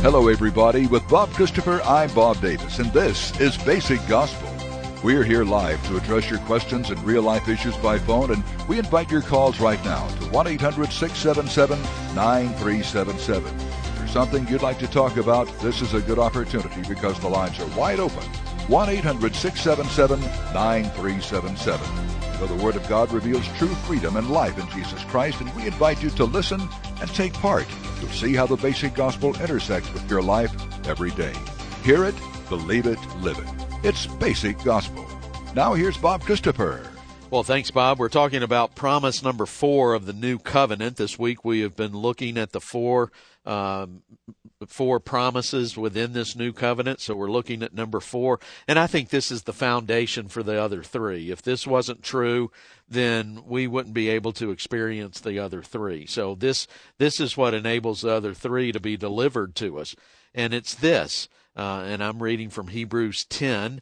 Hello, everybody. With Bob Christopher, I'm Bob Davis, and this is Basic Gospel. We're here live to address your questions and real-life issues by phone, and we invite your calls right now to 1-800-677-9377. If there's something you'd like to talk about, this is a good opportunity because the lines are wide open. 1-800-677-9377. So the Word of God reveals true freedom and life in Jesus Christ, and we invite you to listen and take part. You'll see how the basic gospel intersects with your life every day. Hear it, believe it, live it. It's Basic Gospel. Now here's Bob Christopher. Well, thanks, Bob. We're talking about promise number 4 of the New Covenant. This week we have been looking at the four promises within this New Covenant, so we're looking at number 4. And I think this is the foundation for the other 3. If this wasn't true, then we wouldn't be able to experience the other 3. So this is what enables the other 3 to be delivered to us. And it's this, and I'm reading from Hebrews 10,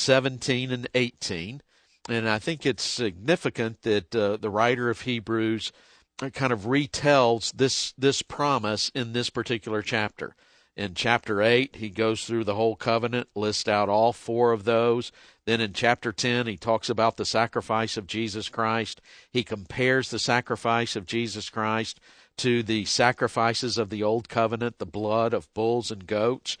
17 and 18. And I think it's significant that the writer of Hebrews kind of retells this promise in this particular chapter. In chapter 8, he goes through the whole covenant, lists out all 4 of those. Then in chapter 10, he talks about the sacrifice of Jesus Christ. He compares the sacrifice of Jesus Christ to the sacrifices of the old covenant, the blood of bulls and goats.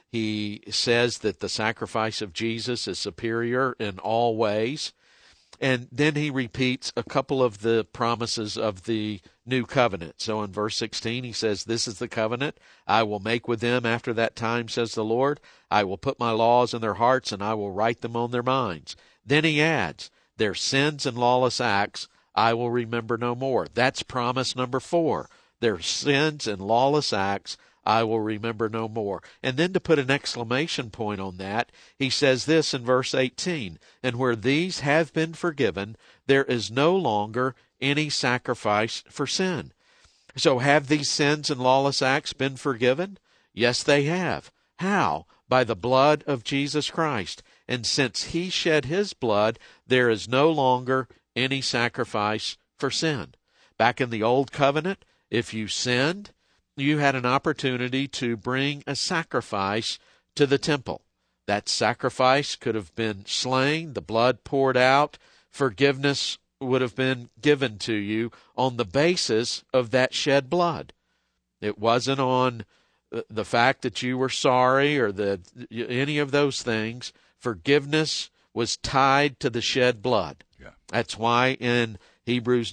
He says that the sacrifice of Jesus is superior in all ways. And then he repeats a couple of the promises of the new covenant. So in verse 16, he says, "This is the covenant I will make with them after that time, says the Lord. I will put my laws in their hearts, and I will write them on their minds." Then he adds, "Their sins and lawless acts I will remember no more." That's promise number 4. Their sins and lawless acts I will remember no more. And then to put an exclamation point on that, he says this in verse 18, "And where these have been forgiven, there is no longer any sacrifice for sin." So have these sins and lawless acts been forgiven? Yes, they have. How? By the blood of Jesus Christ. And since he shed his blood, there is no longer any sacrifice for sin. Back in the old covenant, if you sinned, you had an opportunity to bring a sacrifice to the temple. That sacrifice could have been slain, the blood poured out, forgiveness would have been given to you on the basis of that shed blood. It wasn't on the fact that you were sorry or any of those things. Forgiveness was tied to the shed blood. Yeah. That's why in Hebrews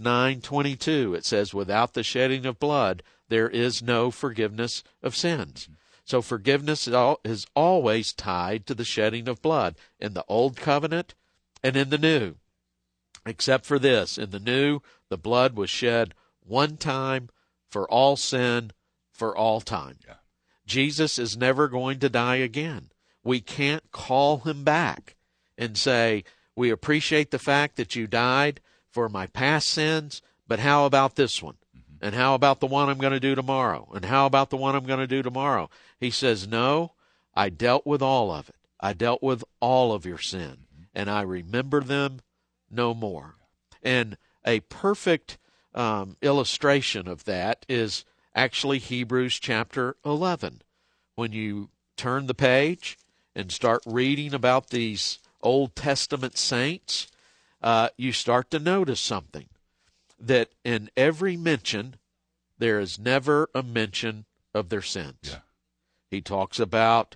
9:22 it says, "Without the shedding of blood, there is no forgiveness of sins." So forgiveness is always tied to the shedding of blood in the old covenant and in the new. Except for this, in the new, the blood was shed one time for all sin, for all time. Yeah. Jesus is never going to die again. We can't call him back and say, "We appreciate the fact that you died for my past sins, but how about this one? And how about the one I'm going to do tomorrow? And how about the one I'm going to do tomorrow?" He says, "No, I dealt with all of it. I dealt with all of your sin, and I remember them no more." And a perfect illustration of that is actually Hebrews chapter 11. When you turn the page and start reading about these Old Testament saints, you start to notice something. That in every mention, there is never a mention of their sins. Yeah. He talks about,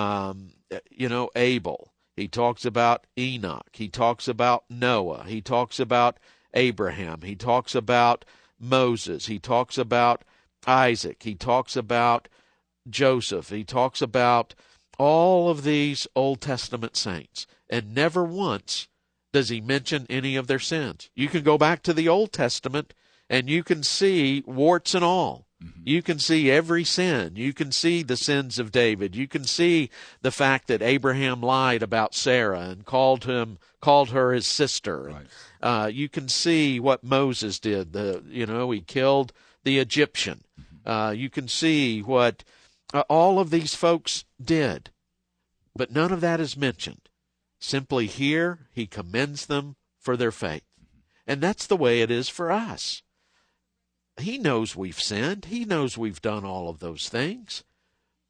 Abel. He talks about Enoch. He talks about Noah. He talks about Abraham. He talks about Moses. He talks about Isaac. He talks about Joseph. He talks about all of these Old Testament saints. And never once does he mention any of their sins. You can go back to the Old Testament and you can see warts and all. Mm-hmm. You can see every sin. You can see the sins of David. You can see the fact that Abraham lied about Sarah and called her his sister. Right. You can see what Moses did. He killed the Egyptian. Mm-hmm. You can see what all of these folks did. But none of that is mentioned. Simply here, he commends them for their faith. And that's the way it is for us. He knows we've sinned. He knows we've done all of those things.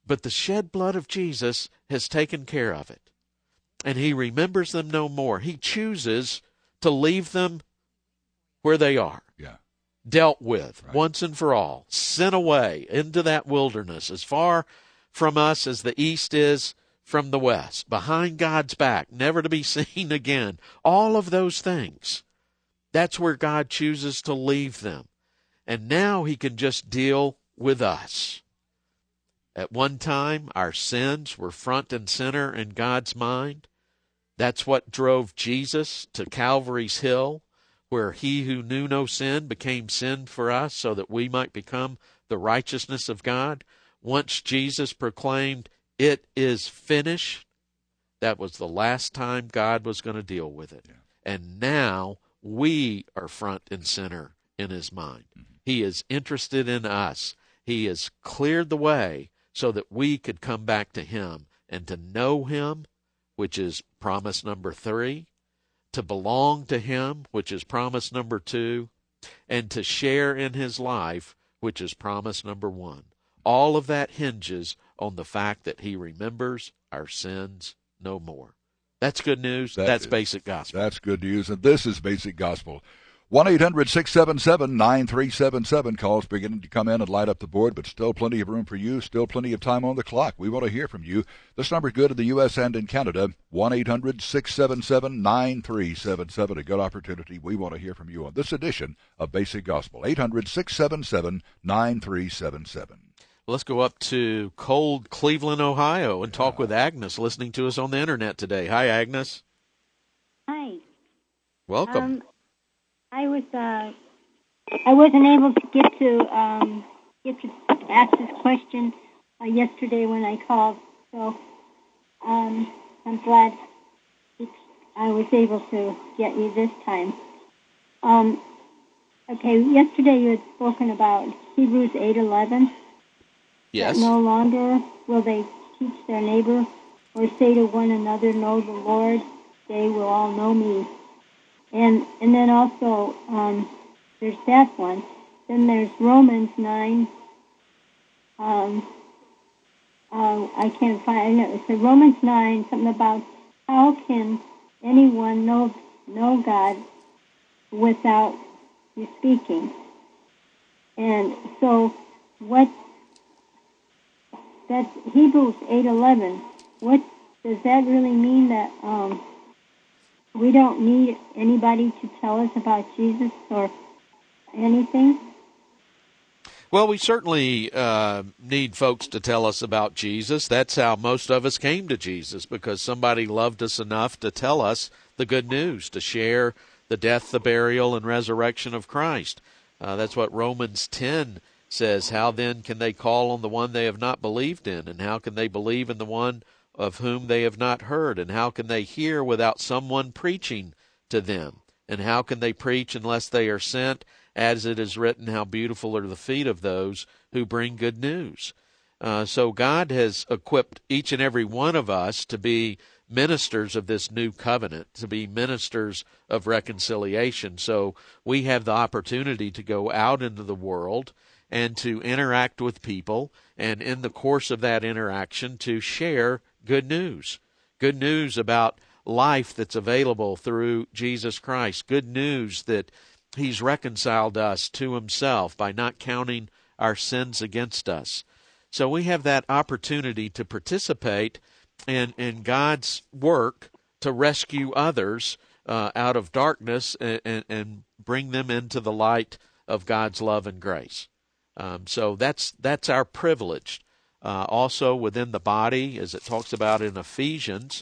But the shed blood of Jesus has taken care of it. And he remembers them no more. He chooses to leave them where they are. Yeah. Dealt with Right. once and for all. Sent away into that wilderness, as far from us as the east is from the west. Behind God's back, never to be seen again. All of those things. That's where God chooses to leave them. And now he can just deal with us. At one time, our sins were front and center in God's mind. That's what drove Jesus to Calvary's Hill, where he who knew no sin became sin for us so that we might become the righteousness of God. Once Jesus proclaimed, "It is finished," that was the last time God was going to deal with it. Yeah. And now we are front and center in his mind. Mm-hmm. He is interested in us. He has cleared the way so that we could come back to him and to know him, which is promise number 3, to belong to him, which is promise number 2, and to share in his life, which is promise number 1. All of that hinges on the fact that he remembers our sins no more. That's good news. That's basic gospel. That's good news, and this is basic gospel. 1-800-677-9377. Calls beginning to come in and light up the board, but still plenty of room for you, still plenty of time on the clock. We want to hear from you. This number is good in the U.S. and in Canada, 1-800-677-9377. A good opportunity. We want to hear from you on this edition of Basic Gospel, 800-677-9377. Let's go up to cold Cleveland, Ohio, and talk with Agnes, listening to us on the Internet today. Hi, Agnes. Hi. Welcome. I wasn't able to get to ask this question yesterday when I called, so I'm glad I was able to get you this time. Okay, yesterday you had spoken about Hebrews 8:11. Yes. That no longer will they teach their neighbor or say to one another, "Know the Lord," they will all know me. And then also, there's that one. Then there's Romans 9. I can't find it. It's Romans 9, something about how can anyone know God without you speaking? And so that's Hebrews 8:11. What does that really mean? That we don't need anybody to tell us about Jesus or anything? Well, we certainly need folks to tell us about Jesus. That's how most of us came to Jesus, because somebody loved us enough to tell us the good news, to share the death, the burial, and resurrection of Christ. That's what Romans 10 says. How then can they call on the one they have not believed in? And how can they believe in the one of whom they have not heard? And how can they hear without someone preaching to them? And how can they preach unless they are sent? As it is written, how beautiful are the feet of those who bring good news. So God has equipped each and every one of us to be ministers of this new covenant, to be ministers of reconciliation. So we have the opportunity to go out into the world and to interact with people, and in the course of that interaction to share good news about life that's available through Jesus Christ, good news that he's reconciled us to himself by not counting our sins against us. So we have that opportunity to participate in God's work to rescue others out of darkness and bring them into the light of God's love and grace. So that's our privilege. Also within the body, as it talks about in Ephesians,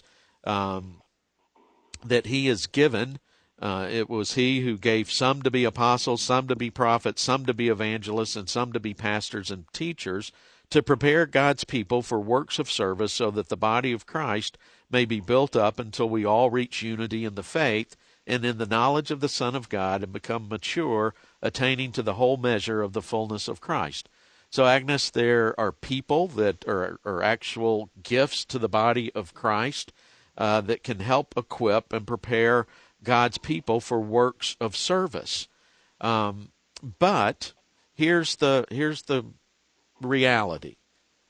that he is given. It was he who gave some to be apostles, some to be prophets, some to be evangelists, and some to be pastors and teachers, to prepare God's people for works of service so that the body of Christ may be built up until we all reach unity in the faith and in the knowledge of the Son of God and become mature, attaining to the whole measure of the fullness of Christ. So, Agnes, there are people that are actual gifts to the body of Christ that can help equip and prepare God's people for works of service. But here's the reality.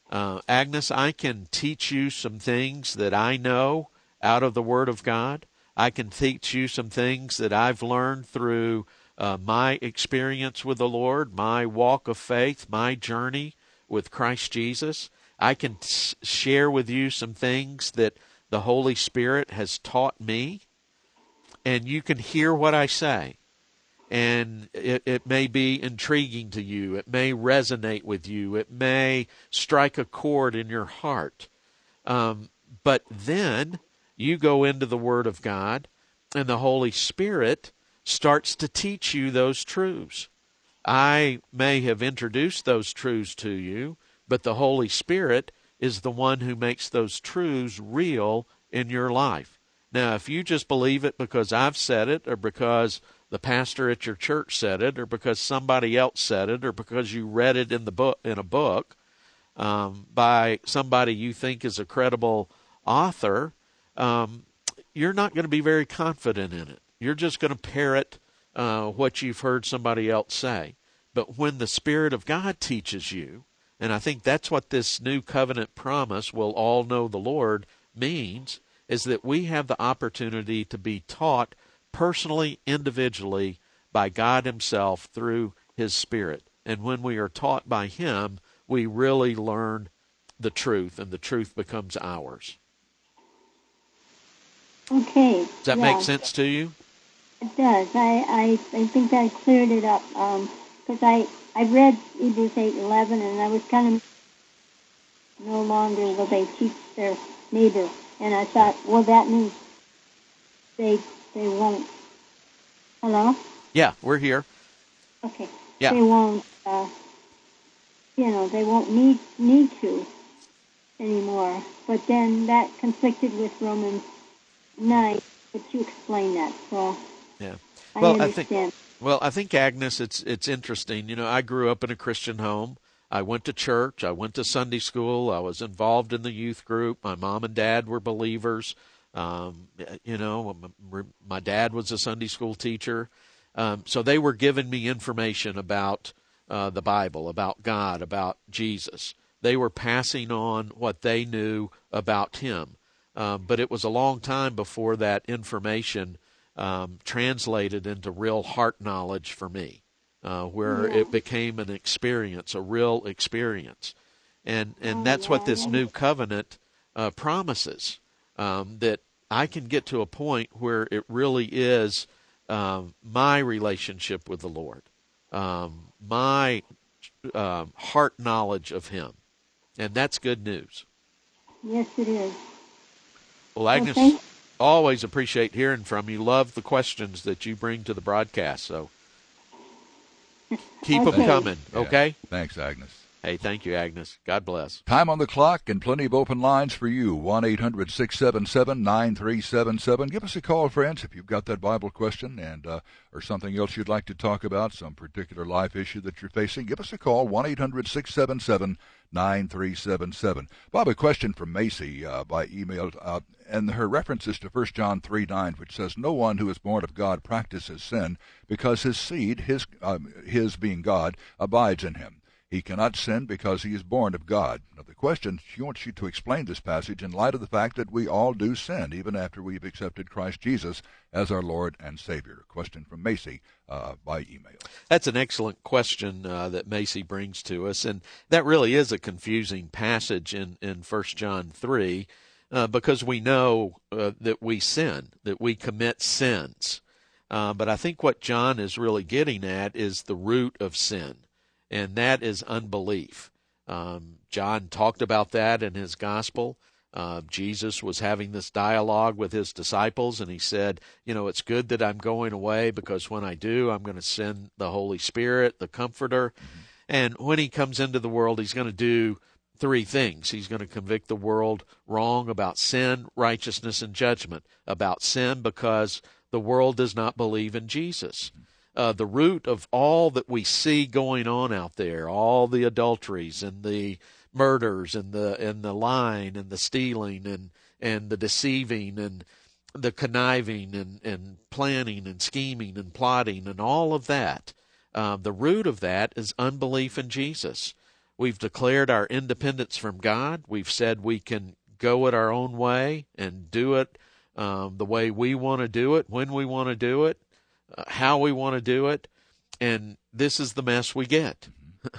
Agnes, I can teach you some things that I know out of the Word of God. I can teach you some things that I've learned through my experience with the Lord, my walk of faith, my journey with Christ Jesus. I can share with you some things that the Holy Spirit has taught me, and you can hear what I say. And it may be intriguing to you. It may resonate with you. It may strike a chord in your heart. But then you go into the Word of God, and the Holy Spirit starts to teach you those truths. I may have introduced those truths to you, but the Holy Spirit is the one who makes those truths real in your life. Now, if you just believe it because I've said it, or because the pastor at your church said it, or because somebody else said it, or because you read it in a book by somebody you think is a credible author, you're not going to be very confident in it. You're just going to parrot what you've heard somebody else say. But when the Spirit of God teaches you, and I think that's what this new covenant promise, "will all know the Lord," means, is that we have the opportunity to be taught personally, individually, by God Himself through His Spirit. And when we are taught by Him, we really learn the truth, and the truth becomes ours. Okay. Does that make sense to you? It does. I think that cleared it up. Because I read Hebrews 8:11, and I was kind of no longer will they teach their neighbor. And I thought, well, that means they won't. Hello? Yeah, we're here. Okay. Yeah. They won't, they won't need to anymore. But then that conflicted with Romans 9, but you explained that, so yeah. Well, I understand. I think, Agnes, it's interesting. I grew up in a Christian home. I went to church. I went to Sunday school. I was involved in the youth group. My mom and dad were believers. My dad was a Sunday school teacher. So they were giving me information about the Bible, about God, about Jesus. They were passing on what they knew about Him. But it was a long time before that information translated into real heart knowledge for me, where it became an experience, a real experience. And that's what this new covenant promises, that I can get to a point where it really is my relationship with the Lord, my heart knowledge of Him. And that's good news. Yes, it is. Well, Agnes, always appreciate hearing from you. Love the questions that you bring to the broadcast. So keep them coming, okay? Yeah. Thanks, Agnes. Hey, thank you, Agnes. God bless. Time on the clock and plenty of open lines for you. 1-800-677-9377. Give us a call, friends, if you've got that Bible question and or something else you'd like to talk about, some particular life issue that you're facing. Give us a call, 1-800-677-9377. Bob, a question from Macy by email, and her reference is to 1 John 3:9, which says, "No one who is born of God practices sin, because his seed, his being God, abides in him. He cannot sin because he is born of God." Now, the question, she wants you to explain this passage in light of the fact that we all do sin, even after we've accepted Christ Jesus as our Lord and Savior. A question from Macy by email. That's an excellent question that Macy brings to us, and that really is a confusing passage in 1 John 3, because we know that we sin, that we commit sins. But I think what John is really getting at is the root of sin. And that is unbelief. John talked about that in his gospel. Jesus was having this dialogue with his disciples, and he said, it's good that I'm going away, because when I do, I'm going to send the Holy Spirit, the Comforter. Mm-hmm. And when he comes into the world, he's going to do three things. He's going to convict the world wrong about sin, righteousness, and judgment. About sin, because the world does not believe in Jesus. The root of all that we see going on out there, all the adulteries and the murders and the lying and the stealing and the deceiving and the conniving and planning and scheming and plotting and all of that, the root of that is unbelief in Jesus. We've declared our independence from God. We've said we can go it our own way and do it the way we want to do it, when we want to do it, how we want to do it. And this is the mess we get.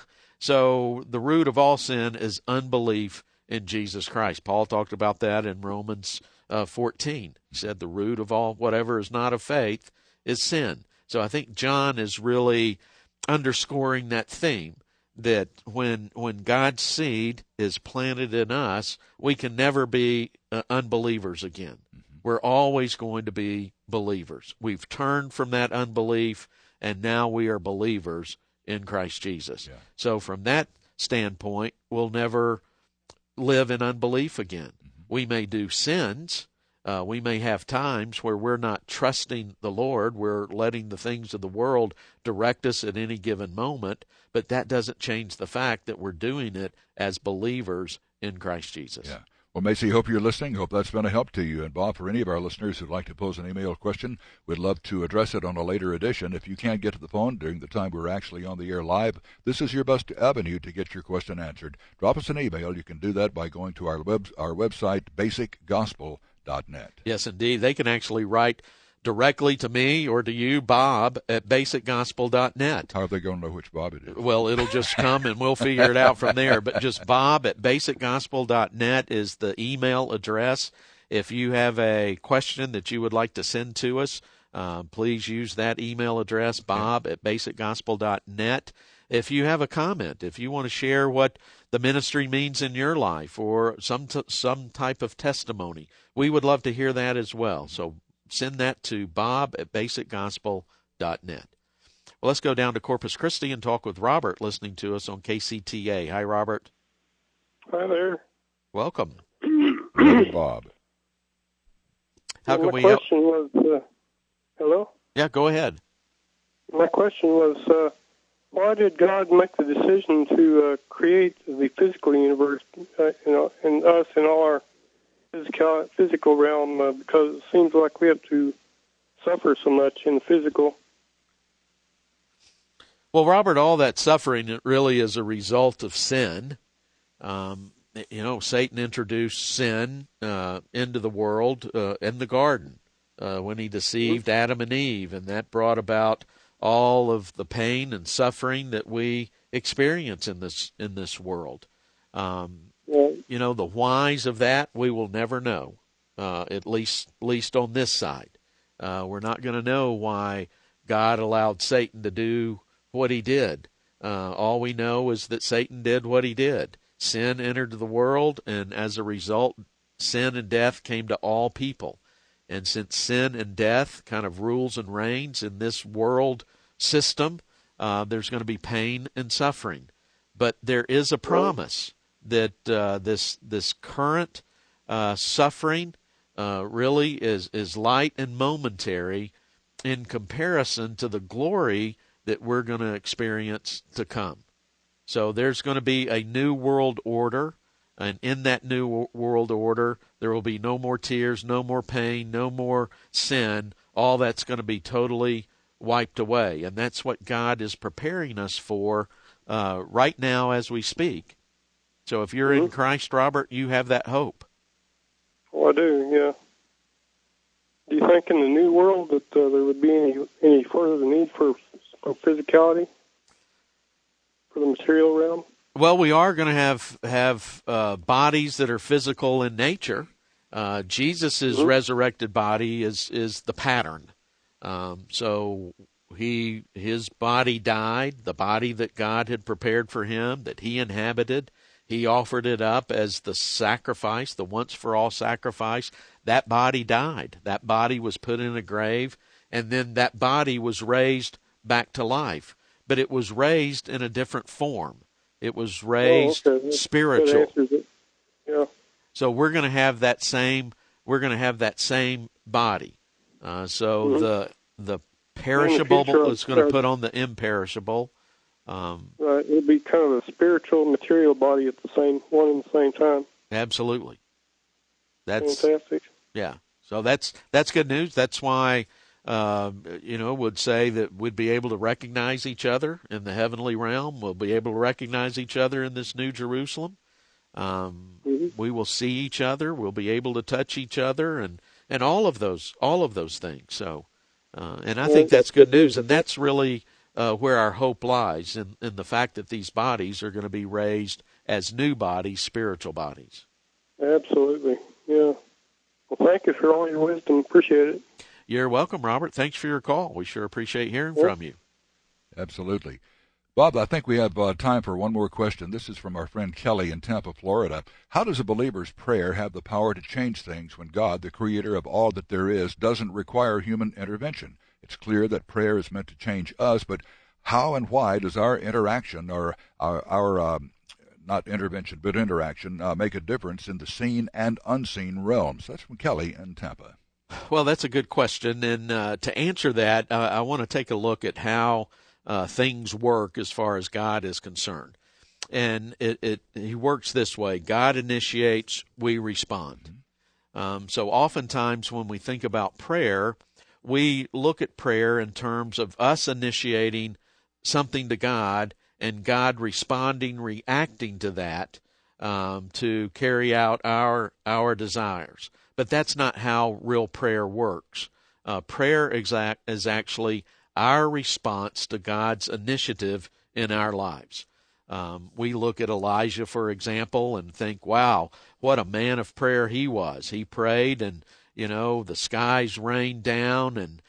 So the root of all sin is unbelief in Jesus Christ. Paul talked about that in Romans 14. He said the root of all whatever is not of faith is sin. So I think John is really underscoring that theme, that when God's seed is planted in us, we can never be unbelievers again. We're always going to be believers. We've turned from that unbelief, and now we are believers in Christ Jesus. Yeah. So from that standpoint, we'll never live in unbelief again. We may do sins. We may have times where we're not trusting the Lord. We're letting the things of the world direct us at any given moment, but that doesn't change the fact that we're doing it as believers in Christ Jesus. Yeah. Well, Macy, hope you're listening. Hope that's been a help to you. And Bob, for any of our listeners who'd like to pose an email question, we'd love to address it on a later edition. If you can't get to the phone during the time we're actually on the air live, this is your best avenue to get your question answered. Drop us an email. You can do that by going to our website, basicgospel.net. Yes, indeed. They can actually write directly to me or to you, Bob, at basicgospel.net. How are they going to know which Bob it is? Well, it'll just come and we'll figure it out from there. But just Bob at basicgospel.net is the email address. If you have a question that you would like to send to us, please use that email address, Bob at basicgospel.net. If you have a comment, if you want to share what the ministry means in your life or some type of testimony, we would love to hear that as well. So send that to Bob at basicgospel.net. Well, let's go down to Corpus Christi and talk with Robert, listening to us on KCTA. Hi, Robert. Hi there. Welcome. Bob. How can we help? My question was, hello? Yeah, go ahead. My question was, why did God make the decision to create the physical universe, and us in all our physical realm, because it seems like we have to suffer so much in the physical? Well, Robert, all that suffering, it really is a result of sin. Satan introduced sin into the world in the garden when he deceived Adam and Eve, and that brought about all of the pain and suffering that we experience in this world. The whys of that we will never know, at least on this side. We're not going to know why God allowed Satan to do what he did. All we know is that Satan did what he did. Sin entered the world, and as a result, sin and death came to all people. And since sin and death kind of rules and reigns in this world system, there's going to be pain and suffering. But there is a promise that this current suffering really is light and momentary in comparison to the glory that we're going to experience to come. So there's going to be a new world order, and in that new world order, there will be no more tears, no more pain, no more sin. All that's going to be totally wiped away, and that's what God is preparing us for right now as we speak. So if you're in Christ, Robert, you have that hope. Oh, I do, yeah. Do you think in the new world that there would be any further need for physicality, for the material realm? Well, we are going to have bodies that are physical in nature. Jesus' resurrected body is the pattern. So his body died, the body that God had prepared for him, that he inhabited. He offered it up as the sacrifice, the once-for-all sacrifice. That body died. That body was put in a grave, and then that body was raised back to life. But it was raised in a different form. It was raised spiritual. Yeah. So we're going to have that same. We're going to have that same body. So the perishable is going to put on the imperishable. Right, it'll be kind of a spiritual, material body at the same time. Absolutely. That's fantastic. Yeah. So that's good news. That's why would say that we'd be able to recognize each other in the heavenly realm. We'll be able to recognize each other in this New Jerusalem. We will see each other. We'll be able to touch each other, and all of those things. So, and I think that's good news, and that's really where our hope lies in the fact that these bodies are going to be raised as new bodies, spiritual bodies. Absolutely, yeah. Well, thank you for all your wisdom. Appreciate it. You're welcome, Robert. Thanks for your call. We sure appreciate hearing from you. Absolutely. Bob, I think we have time for one more question. This is from our friend Kelly in Tampa, Florida. How does a believer's prayer have the power to change things when God, the creator of all that there is, doesn't require human intervention? It's clear that prayer is meant to change us, but how and why does our interaction, or our not intervention, but interaction, make a difference in the seen and unseen realms? That's from Kelly in Tampa. Well, that's a good question, and to answer that, I want to take a look at how things work as far as God is concerned. And he works this way. God initiates, we respond. So oftentimes when we think about prayer, we look at prayer in terms of us initiating something to God and God responding, reacting to that to carry out our desires. But that's not how real prayer works. Prayer is actually our response to God's initiative in our lives. We look at Elijah, for example, and think, wow, what a man of prayer he was. He prayed and, the skies rained down, and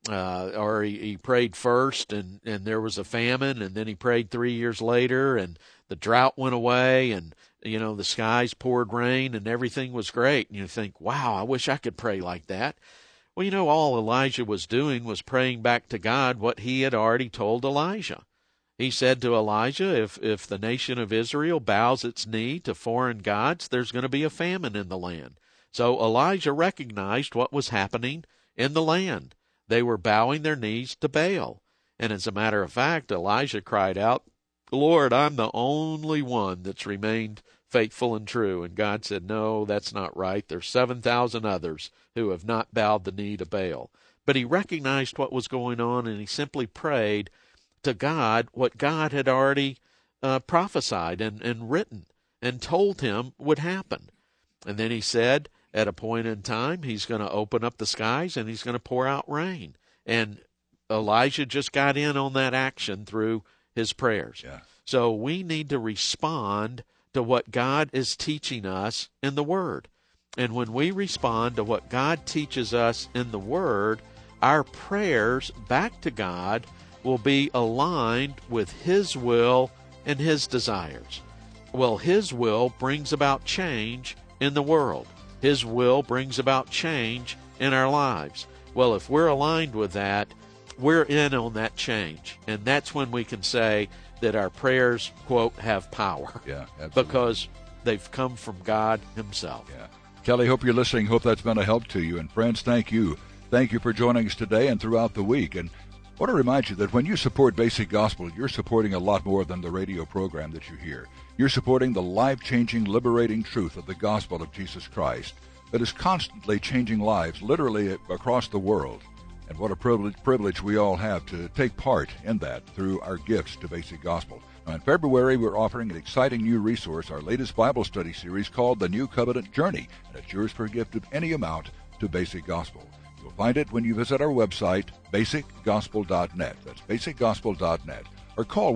or he prayed first and there was a famine, and then he prayed 3 years later and the drought went away, and the skies poured rain and everything was great. And you think, wow, I wish I could pray like that. Well, all Elijah was doing was praying back to God what he had already told Elijah. He said to Elijah, if the nation of Israel bows its knee to foreign gods, there's going to be a famine in the land. So Elijah recognized what was happening in the land. They were bowing their knees to Baal. And as a matter of fact, Elijah cried out, Lord, I'm the only one that's remained faithful and true. And God said, no, that's not right. There's 7,000 others who have not bowed the knee to Baal. But he recognized what was going on, and he simply prayed to God what God had already prophesied and written and told him would happen. And then he said, at a point in time, he's going to open up the skies and he's going to pour out rain. And Elijah just got in on that action through his prayers. Yeah. So we need to respond to what God is teaching us in the Word. And when we respond to what God teaches us in the Word, our prayers back to God will be aligned with His will and His desires. Well, His will brings about change in the world. His will brings about change in our lives. Well, if we're aligned with that, we're in on that change. And that's when we can say that our prayers, quote, have power. Yeah, absolutely. Because they've come from God Himself. Yeah. Kelly, hope you're listening. Hope that's been a help to you. And friends, thank you. Thank you for joining us today and throughout the week. And I want to remind you that when you support Basic Gospel, you're supporting a lot more than the radio program that you hear. You're supporting the life-changing, liberating truth of the gospel of Jesus Christ that is constantly changing lives, literally across the world. And what a privilege we all have to take part in that through our gifts to Basic Gospel. Now, in February, we're offering an exciting new resource, our latest Bible study series called The New Covenant Journey, and it's yours for a gift of any amount to Basic Gospel. You'll find it when you visit our website, basicgospel.net. That's basicgospel.net. Or call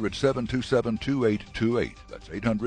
1-800-727-2828. That's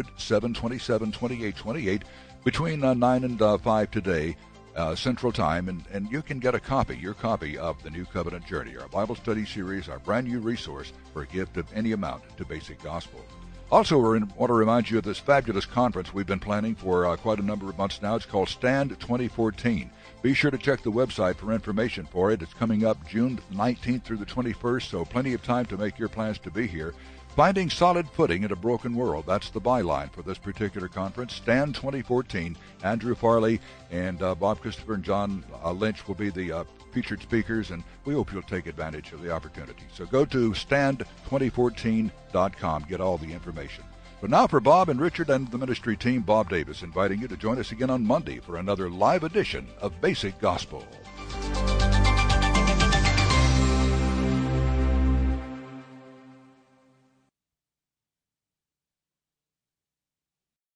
800-727-2828 between 9 and 5 today, Central Time, and you can get your copy of The New Covenant Journey, our Bible study series, our brand new resource for a gift of any amount to Basic Gospel. Also, we want to remind you of this fabulous conference we've been planning for quite a number of months now. It's called Stand 2014. Be sure to check the website for information for it. It's coming up June 19th through the 21st, so plenty of time to make your plans to be here. Finding solid footing in a broken world. That's the byline for this particular conference. Stand 2014. Andrew Farley and Bob Christopher and John Lynch will be the featured speakers, and we hope you'll take advantage of the opportunity. So go to stand2014.com. Get all the information. But now for Bob and Richard and the ministry team, Bob Davis inviting you to join us again on Monday for another live edition of Basic Gospel.